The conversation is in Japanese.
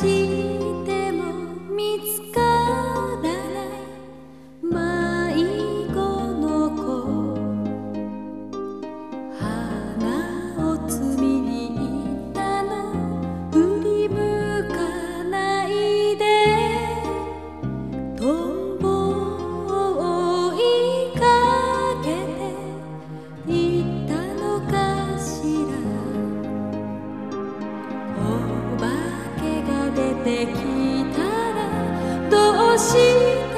しても見つからない迷子の子、花を摘みに行ったの振り向かないで、トンボを追いかけて行ったのかしら。お化けが出てきたらどうして